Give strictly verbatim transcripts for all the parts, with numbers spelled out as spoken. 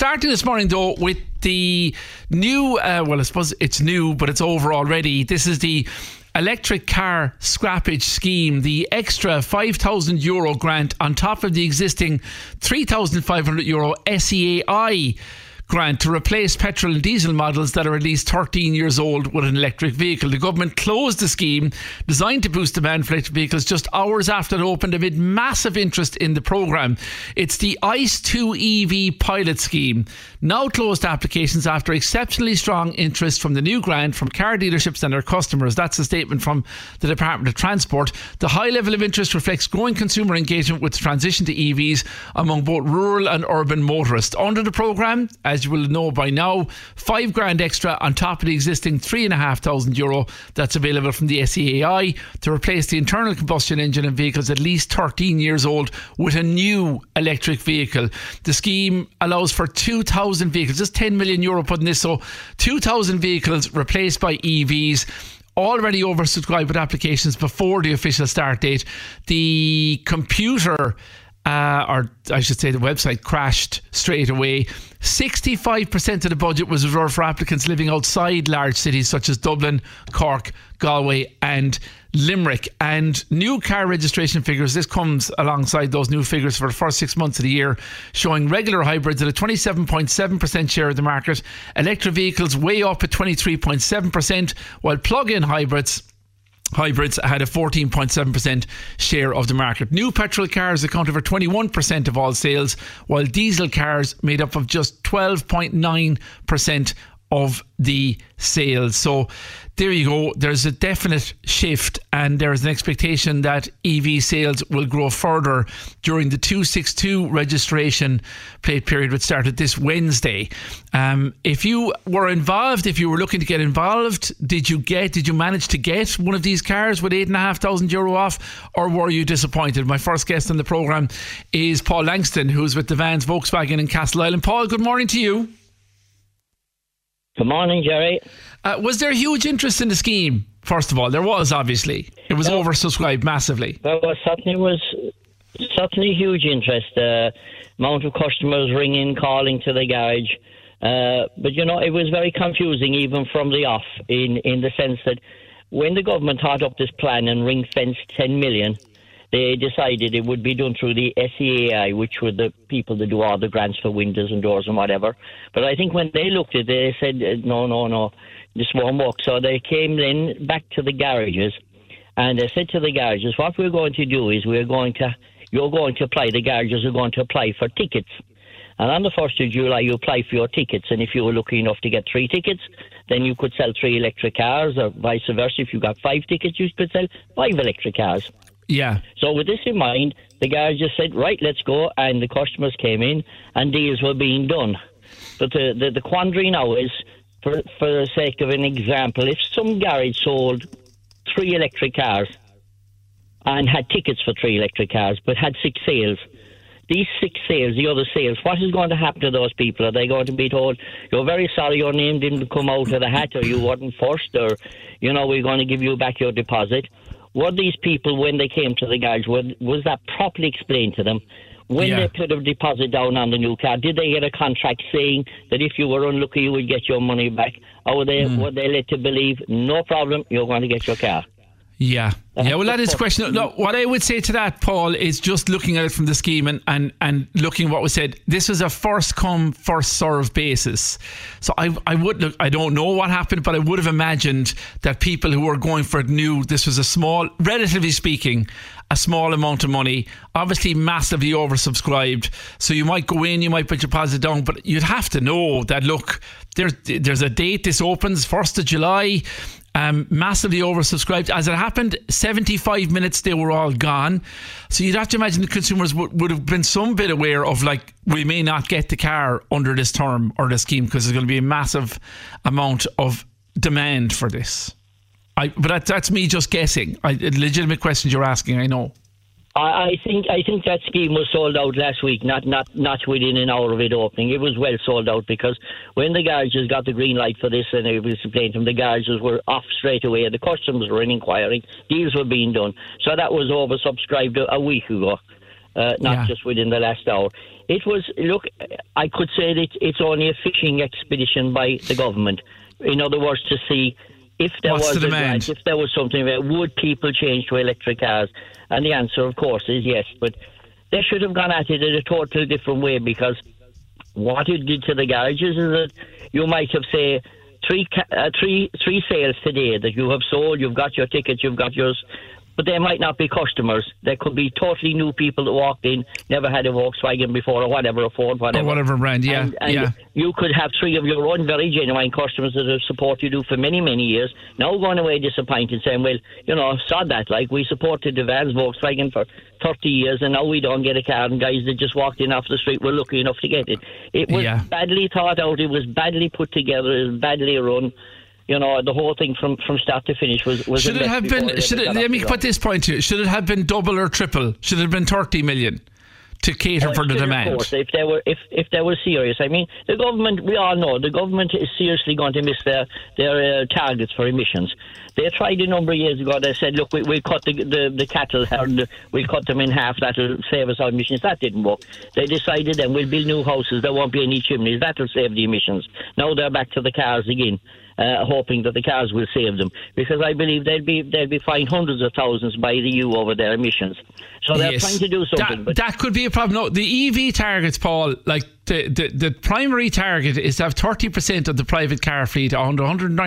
starting this morning though with the new, uh, well I suppose it's new but it's over already. This is the electric car scrappage scheme, the extra five thousand euro grant on top of the existing three thousand five hundred euro S E A I grant to replace petrol and diesel models that are at least thirteen years old with an electric vehicle. The government closed the scheme designed to boost demand for electric vehicles just hours after it opened amid massive interest in the programme. It's the ICE two E V pilot scheme. Now closed applications after exceptionally strong interest from the new grant from car dealerships and their customers. That's a statement from the Department of Transport. The high level of interest reflects growing consumer engagement with the transition to E Vs among both rural and urban motorists. Under the programme, as you will know by now, five grand extra on top of the existing three and a half thousand euro that's available from the S E A I to replace the internal combustion engine in vehicles at least thirteen years old with a new electric vehicle. The scheme allows for two thousand vehicles, just ten million euro put in this, so two thousand vehicles replaced by E Vs. Already oversubscribed with applications before the official start date. The computer Uh, or I should say the website crashed straight away. sixty-five percent of the budget was reserved for applicants living outside large cities such as Dublin, Cork, Galway and Limerick. And new car registration figures, this comes alongside those new figures for the first six months of the year, showing regular hybrids at a twenty-seven point seven percent share of the market, electric vehicles way up at twenty-three point seven percent, while plug-in hybrids Hybrids had a fourteen point seven percent share of the market. New petrol cars accounted for twenty-one percent of all sales, while diesel cars made up of just twelve point nine percent of the sales. So there you go. There's a definite shift, and there's an expectation that E V sales will grow further during the two sixty-two registration plate period, which started this Wednesday. Um, if you were involved, if you were looking to get involved, did you get, did you manage to get one of these cars with eight and a half thousand euro off, or were you disappointed? My first guest on the programme is Paul Langston, who's with the Vans Volkswagen in Castleisland. Paul, good morning to you. Good morning, Jerry. Uh, was there huge interest in the scheme? First of all, there was, obviously. It was no, oversubscribed massively. There was certainly was certainly huge interest. Uh, amount of customers ringing, calling to the garage. Uh, but, you know, it was very confusing even from the off, in, in the sense that when the government thought up this plan and ring-fenced ten million, they decided it would be done through the S E A I, which were the people that do all the grants for windows and doors and whatever. But I think when they looked at it, they said, no, no, no, this won't work. So they came then back to the garages, and they said to the garages, what we're going to do is we're going to, you're going to apply, the garages are going to apply for tickets. And on the first of July, you apply for your tickets. And if you were lucky enough to get three tickets, then you could sell three electric cars, or vice versa. If you got five tickets, you could sell five electric cars. Yeah. So with this in mind, the guys just said, right, let's go. And the customers came in and deals were being done. But the, the, the quandary now is, for, for the sake of an example, if some garage sold three electric cars and had tickets for three electric cars, but had six sales, these six sales, the other sales, what is going to happen to those people? Are they going to be told, you're very sorry your name didn't come out of the hat, or you weren't first, or, you know, we're going to give you back your deposit? Were these people, when they came to the garage, was, was that properly explained to them? When yeah. they put a deposit down on the new car, did they get a contract saying that if you were unlucky, you would get your money back? Or were they, mm. were they led to believe, no problem, you're going to get your car? Yeah. Yeah, well, that is a question. No, what I would say to that, Paul, is just looking at it from the scheme and, and, and looking what was said. This was a first come, first serve basis. So I I would look, I don't know what happened, but I would have imagined that people who were going for it knew this was a small, relatively speaking, a small amount of money, obviously massively oversubscribed. So you might go in, you might put your deposit down, but you'd have to know that, look, there's, there's a date this opens, first of July. Um, massively oversubscribed. As it happened, seventy-five minutes they were all gone. So you'd have to imagine the consumers would, would have been some bit aware of, like, we may not get the car under this term or the scheme because there's going to be a massive amount of demand for this. I, but that, that's me just guessing. I, legitimate questions you're asking, I know. I think I think that scheme was sold out last week, not not not within an hour of it opening. It was well sold out, because when the garages got the green light for this and it was explained to them, the garages were off straight away. The customers were in inquiring, deals were being done. So that was oversubscribed a, a week ago. uh, not Yeah. just within the last hour. It was, look, I could say that it's only a fishing expedition by the government. In other words, to see if there What's was the a demand? grant, if there was something, where would people change to electric cars? And the answer, of course, is yes. But they should have gone at it in a totally different way, because what it did to the garages is that you might have, say, three ca- uh, three three sales today that you have sold, you've got your tickets, you've got yours, but they might not be customers. They could be totally new people that walked in, never had a Volkswagen before, or whatever, a Ford, whatever. Or whatever brand, yeah. And, and yeah. you could have three of your own very genuine customers that have supported you for many, many years, now going away disappointed, saying, well, you know, sod that, like, we supported the Vans Volkswagen for thirty years, and now we don't get a car, and guys that just walked in off the street were lucky enough to get it. It was Yeah. badly thought out, it was badly put together, it was badly run. You know, the whole thing from, from start to finish was... was Should a it mess have before been, should ever it, got let off me the put ground. this point to you, should it have been double or triple? Should it have been thirty million to cater Well, for the still, of demand? course, if they were, if if they were serious, I mean, the government. We all know the government is seriously going to miss their their uh, targets for emissions. They tried a number of years ago. They said, "Look, we we cut the the, the cattle herd. We'll cut them in half. That'll save us our emissions." That didn't work. They decided then we'll build new houses. There won't be any chimneys. That'll save the emissions. Now they're back to the cars again. Uh, hoping that the cars will save them, because I believe they'll be they'll be fined hundreds of thousands by the E U over their emissions. So they're Yes. trying to do something. That, but that could be a problem. No, the E V targets, Paul, like the, the, the primary target is to have thirty percent of the private car fleet, on one hundred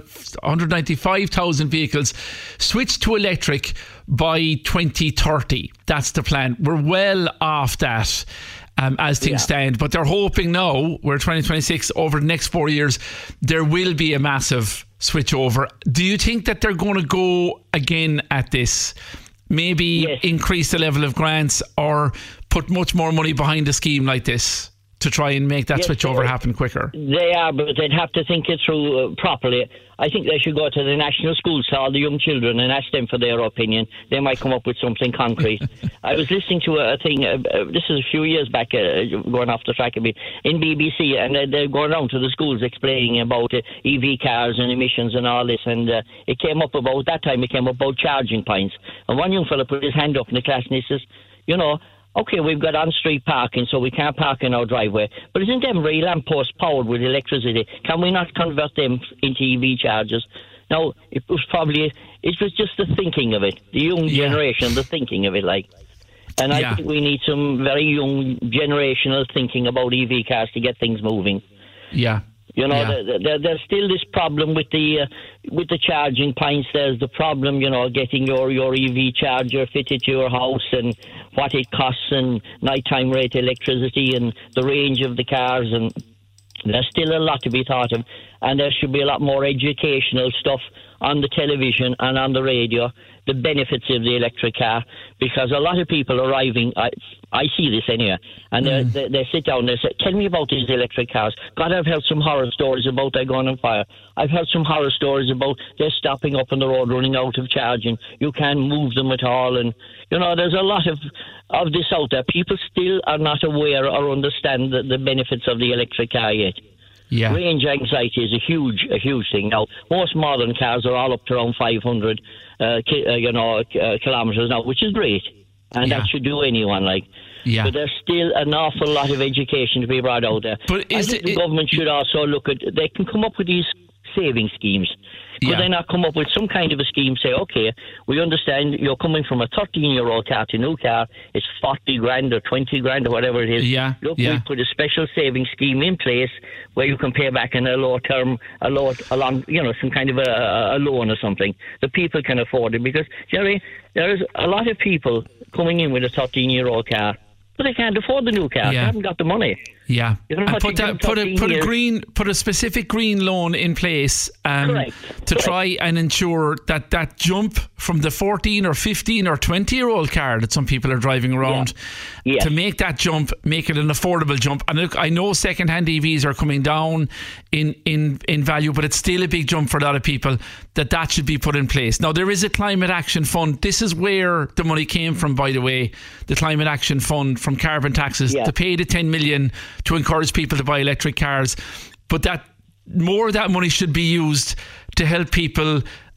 ninety-five thousand vehicles, switch to electric by twenty thirty. That's the plan. We're well off that. Um, as things Yeah. stand, but they're hoping now, we're twenty twenty-six, over the next four years, there will be a massive switch over. Do you think that they're going to go again at this? Maybe Yes. increase the level of grants, or put much more money behind a scheme like this to try and make that Yes, switch they over are. happen quicker? They are, but they'd have to think it through uh, properly. I think they should go to the national schools, to all the young children, and ask them for their opinion. They might come up with something concrete. I was listening to a, a thing, uh, uh, this is a few years back, uh, going off the track a bit, in B B C, and uh, they're going around to the schools explaining about uh, E V cars and emissions and all this, and uh, it came up about, that time it came up about charging points. And one young fella put his hand up in the class and he says, you know, OK, we've got on-street parking, so we can't park in our driveway. But isn't them real lampposts powered with electricity? Can we not convert them into E V chargers? Now, it was probably, it was just the thinking of it, the young Yeah. generation, the thinking of it, like. And I Yeah. think we need some very young generational thinking about E V cars to get things moving. Yeah. You know, Yeah. there, there, there's still this problem with the uh, with the charging points. There's the problem, you know, getting your, your E V charger fitted to your house, and what it costs, and nighttime rate electricity, and the range of the cars, and there's still a lot to be thought of. And there should be a lot more educational stuff on the television and on the radio, the benefits of the electric car, because a lot of people arriving, I, I see this anyway, and mm. they, they sit down and they say, tell me about these electric cars. God, I've heard some horror stories about they going on fire. I've heard some horror stories about they're stopping up on the road, running out of charging. You can't move them at all. And, you know, there's a lot of, of this out there. People still are not aware or understand the, the benefits of the electric car yet. Yeah. Range anxiety is a huge, a huge thing now. Most modern cars are all up to around five hundred, uh, ki- uh, you know, uh, kilometres now, which is great, and Yeah. that should do anyone. Like, Yeah. but there's still an awful lot of education to be brought out there. But I is think it- the it- government should also look at. They can come up with these saving schemes. Could Yeah. they not come up with some kind of a scheme? Say, okay, we understand you're coming from a thirteen-year-old car to a new car. It's forty grand or twenty grand or whatever it is. Yeah, Look, yeah. we put a special saving scheme in place where you can pay back in a low term, a low, a long, you know, some kind of a, a loan or something. The people can afford it, because, Jerry, there is a lot of people coming in with a thirteen-year-old car, but they can't afford the new car. Yeah. They haven't got the money. Yeah, You know and what put you that, do put a thirteen put a years? green, put a specific green loan in place, um, Correct. to Correct. try and ensure that that jump from the fourteen or fifteen or twenty year old car that some people are driving around, Yeah. Yes. to make that jump, make it an affordable jump. And look, I know second-hand E Vs are coming down in in in value, but it's still a big jump for a lot of people. That that should be put in place. Now, there is a climate action fund. This is where the money came from, by the way. The climate action fund from carbon taxes Yeah. to pay the ten million to encourage people to buy electric cars, but that more of that money should be used to help people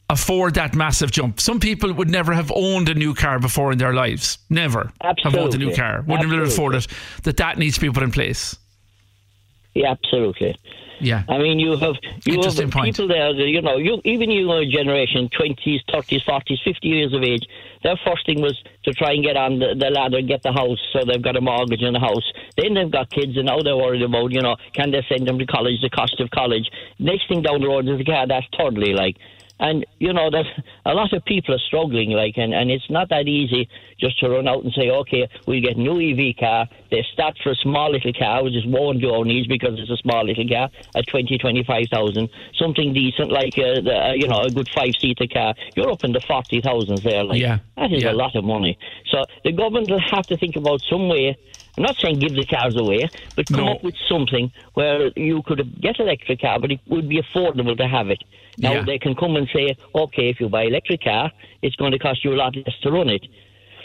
afford that massive jump. Some people would never have owned a new car before in their lives. Never Absolutely. have owned a new car. Wouldn't have afforded it. That that needs to be put in place. Yeah, absolutely. Yeah. I mean, you have you have people point. there, that, you know, you even your generation, twenties, thirties, forties, fifty years of age, their first thing was to try and get on the, the ladder, get the house, so they've got a mortgage on the house. Then they've got kids, and now they're worried about, you know, can they send them to college, the cost of college. Next thing down the road is a car, that's thirdly, like. And, you know, that a lot of people are struggling, like, and, and it's not that easy just to run out and say, okay, we'll get a new E V car. They start for a small little car, which is won't do our needs because it's a small little car, at twenty, twenty-five thousand. Something decent, like, a, the, you know, a good five-seater car. You're up in the forty thousands there, like. Yeah. That is yeah. a lot of money. So the government will have to think about some way. I'm not saying give the cars away, but come No. up with something where you could get an electric car, but it would be affordable to have it. Now, Yeah. they can come and say, okay, if you buy an electric car, it's going to cost you a lot less to run it.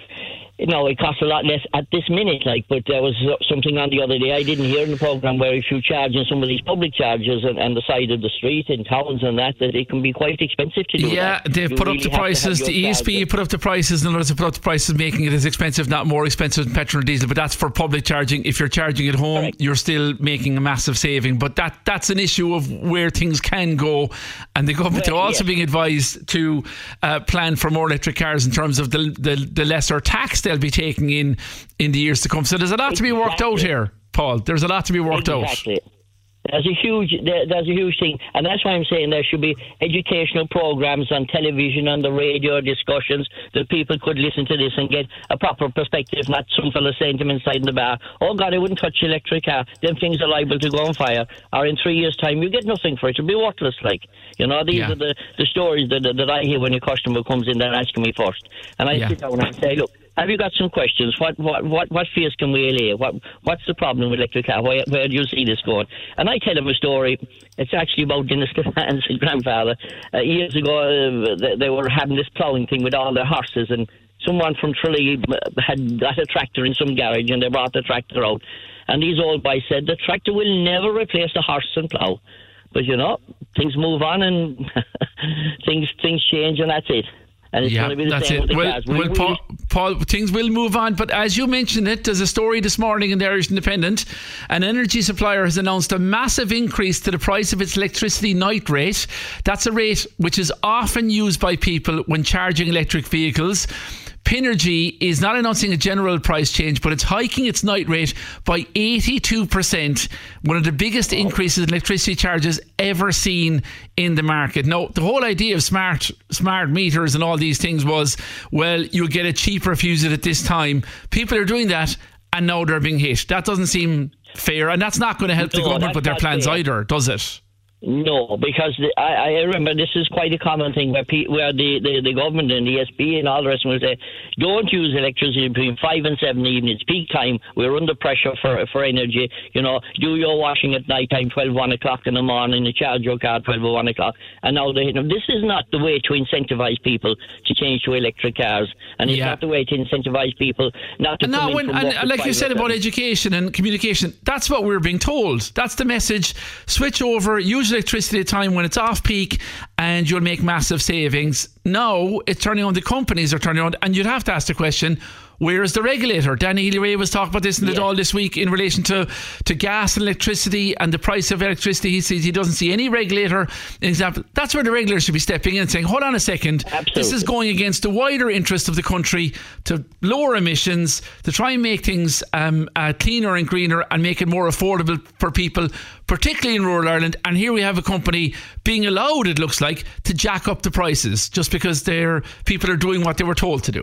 No, it costs a lot less at this minute, like, but there was something on the other day I didn't hear in the programme where if you charge in some of these public charges and, and the side of the street in towns and that, that it can be quite expensive to do Yeah, that. they've You put really up the have to have prices. your The E S B charger. put up the prices, and others have put up the prices, making it as expensive, not more expensive than petrol and diesel. But that's for public charging. If you're charging at home, Correct. you're still making a massive saving. But that that's an issue of where things can go. And the government Well, are also yes. being advised to uh, plan for more electric cars in terms of the, the the lesser tax they'll be taking in in the years to come. So there's a lot to be worked out Exactly. here, Paul. There's a lot to be worked out. Exactly. There's a huge, there, there's a huge thing, and that's why I'm saying there should be educational programs on television, on the radio, discussions that people could listen to this and get a proper perspective. Not some fella saying to them inside in the bar, "Oh God, I wouldn't touch an electric car. Them things are liable to go on fire." Or in three years' time, you get nothing for it. It'll be worthless. Like, you know, these Yeah. are the, the stories that, that that I hear when a customer comes in there asking me first, and I Yeah. sit down and say, "Look, have you got some questions? What what what, what fears can we allay? What what's the problem with electric car? Where, where do you see this going?" And I tell them a story. It's actually about Dennis Stefan's grandfather. Uh, years ago, uh, they, they were having this ploughing thing with all their horses, and someone from Tralee had got a tractor in some garage, and they brought the tractor out. And these old boys said the tractor will never replace the horse and plough. But you know, things move on, and things things change, and that's it. And it's Yeah, going to be the that's same it. with the Well, cars. well We- we- Paul, Paul, things will move on, but as you mentioned it, there's a story this morning in the Irish Independent. An energy supplier has announced a massive increase to the price of its electricity night rate. That's a rate which is often used by people when charging electric vehicles. Pinergy is not announcing a general price change, but it's hiking its night rate by eighty-two percent, one of the biggest increases in electricity charges ever seen in the market. Now, the whole idea of smart smart meters and all these things was, well, you'll get it cheaper if you use it at this time. People are doing that, and now they're being hit. That doesn't seem fair, and that's not going to help the No, government that's with their not plans fair. either, does it? No, because the, I, I remember this is quite a common thing where pe- where the, the, the government and the E S B and all the rest will say, don't use electricity between five and seven in the evening. It's peak time. We're under pressure for for energy. You know, do your washing at night time, twelve, one o'clock in the morning, and charge your car twelve or one o'clock. And now they, this is not the way to incentivize people to change to electric cars, and it's Yeah. not the way to incentivize people not to And come now, in when, from and work at like five you or said about seven. education and communication, that's what we're being told. That's the message. Switch over, use electricity at a time when it's off peak, and you'll make massive savings. Now it's turning on, the companies are turning on, and you'd have to ask the question, where is the regulator? Danny Healy-Rae was talking about this in the Yeah. Dáil this week in relation to, to gas and electricity and the price of electricity. He says he doesn't see any regulator. An example, that's where the regulator should be stepping in and saying, hold on a second, Absolutely. this is going against the wider interest of the country to lower emissions, to try and make things um, uh, cleaner and greener and make it more affordable for people, particularly in rural Ireland. And here we have a company being allowed, it looks like, to jack up the prices just because they're, people are doing what they were told to do.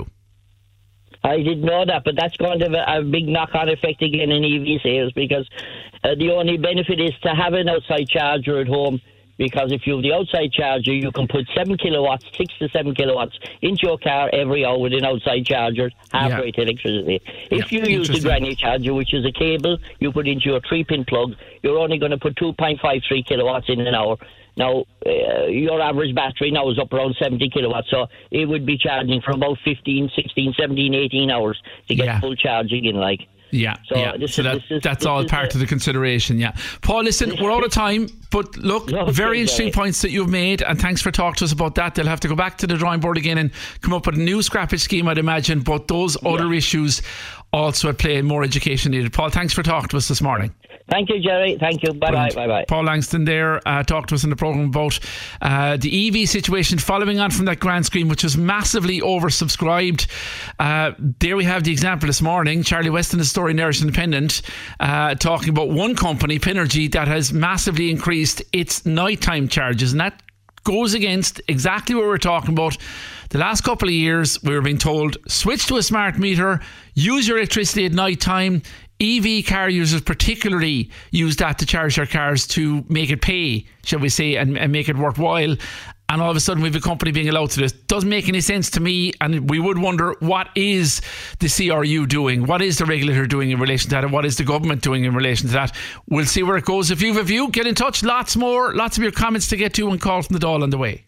I didn't know that, but that's going to have a, a big knock-on effect again in E V sales, because uh, the only benefit is to have an outside charger at home, because if you have the outside charger, you can put seven kilowatts, six to seven kilowatts into your car every hour with an outside charger, half Yeah. rate electricity. If Yeah, you use the interesting. granny charger, which is a cable you put into your three-pin plug, you're only going to put two point five three kilowatts in an hour. Now, uh, your average battery now is up around seventy kilowatts, so it would be charging for about fifteen, sixteen, seventeen, eighteen hours to get Yeah. full charging in, like. Yeah, so yeah. This so is, that, this is, that's this all is part a, of the consideration, yeah. Paul, listen, we're out of time, but look, Okay, very interesting Jerry. points that you've made, and thanks for talking to us about that. They'll have to go back to the drawing board again and come up with a new scrappage scheme, I'd imagine, but those Yeah. other issues also at play and more education needed. Paul, thanks for talking to us this morning. Thank you, Jerry. Thank you. Bye bye. Brilliant. Bye bye. Paul Langston there uh, talked to us in the programme about uh, the E V situation following on from that grand scheme, which was massively oversubscribed. Uh, there we have the example this morning. Charlie Weston, the story in Irish Independent, uh, talking about one company, Pinergy, that has massively increased its nighttime charges, and that goes against exactly what we're talking about. The last couple of years, we were being told, switch to a smart meter, use your electricity at night time. E V car users particularly use that to charge their cars to make it pay, shall we say, and, and make it worthwhile. And all of a sudden we have a company being allowed to do this. Doesn't make any sense to me, and we would wonder, what is the C R U doing? What is the regulator doing in relation to that? And what is the government doing in relation to that? We'll see where it goes. If you have a view, get in touch. Lots more, lots of your comments to get to, and call from the Dáil on the way.